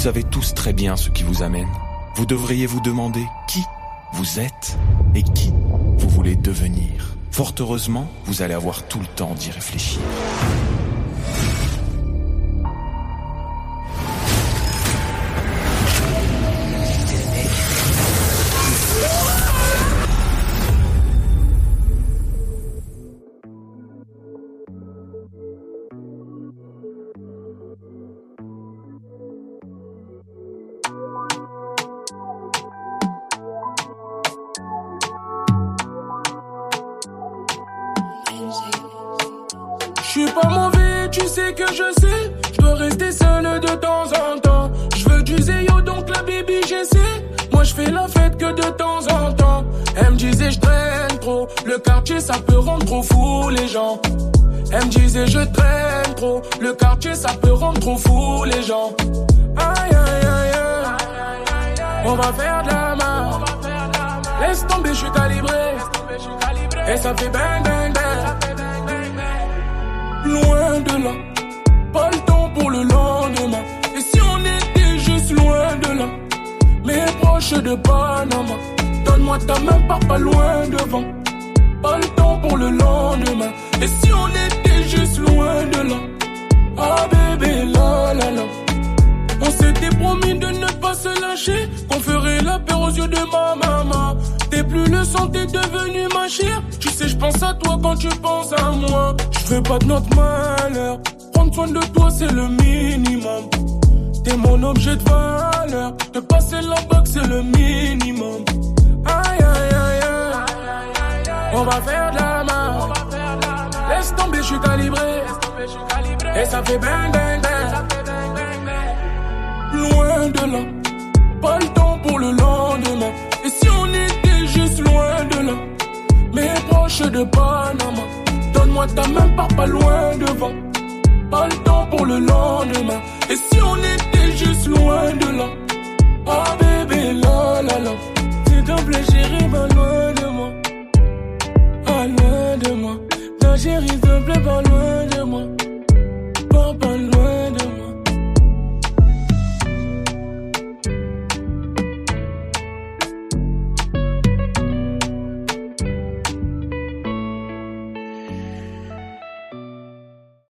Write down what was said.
savez tous très bien ce qui vous amène. Vous devriez vous demander qui vous êtes et qui vous voulez devenir. Fort heureusement, vous allez avoir tout le temps d'y réfléchir. Je suis pas mauvais, tu sais que je sais. Je dois rester seul de temps en temps. Je veux du zéyo, donc la baby j'essaie. Moi je fais la fête que de temps en temps. Elle me disait je traîne trop. Le quartier ça peut rendre trop fou les gens. Elle me disait je traîne trop. Le quartier ça peut rendre trop fou les gens. Aïe aïe aïe aïe. On va faire de la main. Laisse tomber, je suis calibré. Et ça fait bang bang bang. Loin de là, pas le temps pour le lendemain. Et si on était juste loin de là, mais proche de Panama. Donne-moi ta main, pars pas loin devant. Pas le temps pour le lendemain. Et si on était juste loin de là, ah bébé la la la. On s'était promis de ne pas se lâcher, qu'on ferait la paix aux yeux de ma maman. T'es plus le sang, t'es devenu ma chère. Tu sais, je pense à toi quand tu penses à moi. Je veux pas de notre malheur. Prendre soin de toi, c'est le minimum. T'es mon objet de valeur. Te passer la boxe, c'est le minimum. Aïe, aïe, aïe, aïe. On va faire de la main. Laisse tomber, je suis calibré. Et ça fait bang, bang, bang. Loin de là, pas le temps pour le lendemain. Et si on était juste loin de là, mais proche de Panama. Donne-moi ta main, pars pas loin devant. Pas le temps pour le lendemain. Et si on était juste loin de là, ah bébé la la la. S'il te plaît chérie, va loin de moi. Ah loin de moi. Ta chérie, s'il te plaît, pas loin de moi. Pas loin.